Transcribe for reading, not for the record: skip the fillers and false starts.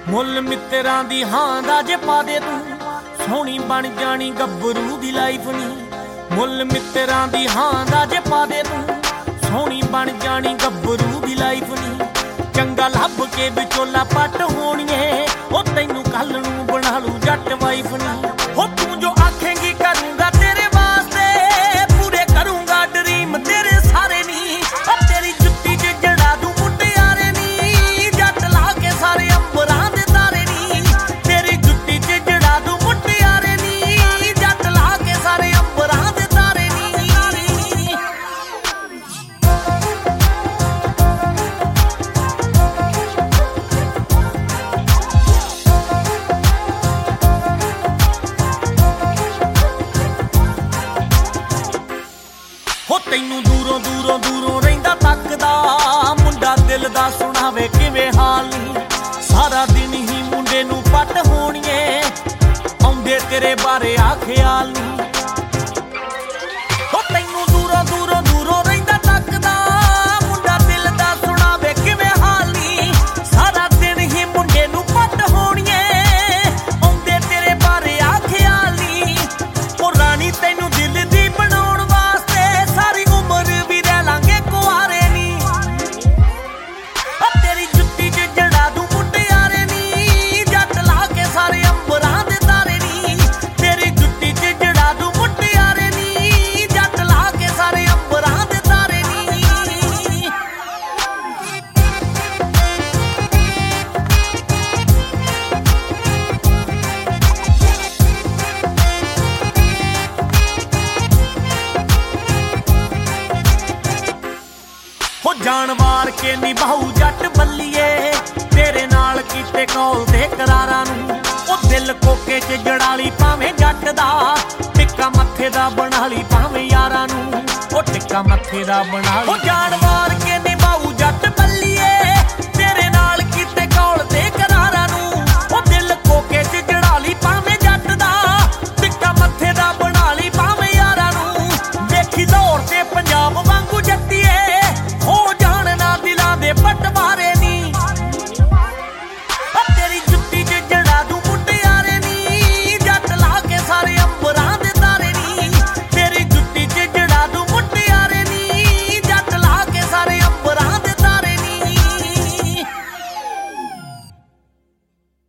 ਮੁੱਲ ਮਿੱਤਰਾਂ ਦੀ ਹਾਂ ਦਾ ਜੇ ਪਾ ਦੇ ਤੂੰ, ਸੋਹਣੀ ਬਣ ਜਾਣੀ ਗੱਭਰੂ ਦੀ ਲਾਈਫ ਨੀ। ਮੁੱਲ ਮਿੱਤਰਾਂ ਦੀ ਹਾਂ ਦਾ ਜੇ ਪਾ ਦੇ ਤੂੰ, ਸੋਹਣੀ ਬਣ ਜਾਣੀ ਗੱਭਰੂ ਦੀ ਲਾਈਫ ਨੀ। ਚੰਗਾ ਲੱਭ ਕੇ ਵਿਚੋਲਾ ਪੱਟ ਹੋਣੀਏ, ਉਹ ਤੈਨੂੰ ਕੱਲ ਨੂੰ ਬਣਾ ਲੂ ਜੱਟ ਵਾਈਫ ਨੀ। ਹੋ ਤੂੰ ਜੋ ਆਖੇਂਗੀ ਕਰੂੰਗਾ ਤੇਰੇ ਵਾਸਤੇ, ਪੂਰੇ ਕਰੂੰਗਾ ਡਰੀਮ ਤੇਰੇ ਸਾਰੇ ਨੀ। ਤੇਰੀ ਜੁੱਤੀ 'ਚ ਜੜਾ ਦੂੰ ਮੁਟਿਆਰੇ ਨੀ, ਜੱਟ ਲਾ ਕੇ ਸਾਰੇ ਅੰਬਰਾਂ ਦੇ ਤਾਰੇ ਨੀ। ਤੇਰੀ ਜੁੱਤੀ 'ਚ ਜੜਾ ਦੂੰ ਮੁਟਿਆਰੇ ਨੀ, ਜੱਟ ਲਾ ਕੇ ਸਾਰੇ ਅੰਬਰਾਂ ਦੇ ਤਾਰੇ ਨੀ। ਹੋ ਤੈਨੂੰ ਦੂਰੋਂ ਦੂਰੋਂ ਦੂਰੋਂ ਰਹਿੰਦਾ ਤੱਕਦਾ, ਮੁੰਡਾ ਦਿਲ ਦਾ ਸੁਣਾਵੇ ਕਿਵੇਂ ਹਾਲ ਨੀ। ਸਾਰਾ ਦਿਨ ਹੀ ਮੁੰਡੇ ਨੂੰ ਪੱਟ ਹੋਣੀਏ, ਆਉਂਦੇ ਤੇਰੇ ਬਾਰੇ ਆ ਖਿਆਲ ਨੀ। ਹੋ ਤੈਨੂੰ ਦੂਰੋਂ ਦੂਰੋਂ ਦੂਰੋਂ ਰਹਿੰਦਾ ਤੱਕਦਾ, ਮੁੰਡਾ ਦਿਲ ਦਾ ਸੁਣਾਵੇ ਕਿਵੇਂ ਹਾਲ ਨੀ। ਸਾਰਾ ਦਿਨ ਹੀ ਮੁੰਡੇ ਨੂੰ ਪੱਟ ਹੋਣੀਏ, ਆਉਂਦੇ ਤੇਰੇ ਬਾਰੇ ਆ ਖਿਆਲ ਨੀ। ਉਹ ਰਾਣੀ ਤੈਨੂੰ ਦਿਲ ਦੀ ਬਣਾਉਣ ਵਾਸਤੇ ਸਾਰੀ ਉਮਰ ਵੀ ਰਹਿ ਲਾਂਗੇ ਕੁਆਰੇ ਨੀ। ਤੇਰੀ ਜੁੱਤੀ 'ਚ ਜੜਾ ਦੂੰ ਮੁਟਿਆਰੇ ਨੀ, ਜੱਟ ਲਾ ਕੇ ਸਾਰੇ ਅੰਬਰਾਂ ਦੇ ਤਾਰੇ ਨੀ। ਤੇਰੀ ਜੁੱਤੀ 'ਚ ਜੜਾ ਦੂੰ ਮੁਟਿਆਰੇ ਨੀ, ਜੱਟ ਲਾ ਕੇ ਸਾਰੇ ਅੰਬਰਾਂ ਦੇ ਤਾਰੇ ਨੀ। ਹੋ ਜਾਣ ਵਾਰ ਕੇ ਨਿਭਾਊ ਜੱਟ ਬੱਲੀਏ, ਤੇਰੇ ਨਾਲ ਕੀਤੇ ਕੌਲ ਤੇ ਕਰਾਰਾਂ ਨੂੰ। ਉਹ ਦਿਲ ਕੋਕੇ 'ਚ ਜੜਾਲੀ ਭਾਵੇਂ ਜੱਟ ਦਾ, ਟਿੱਕਾ ਮੱਥੇ ਦਾ ਬਣਾ ਲਈ ਭਾਵੇਂ ਯਾਰਾਂ ਨੂੰ। ਉਹ ਟਿੱਕਾ ਮੱਥੇ ਦਾ ਬਣਾ ਲਈ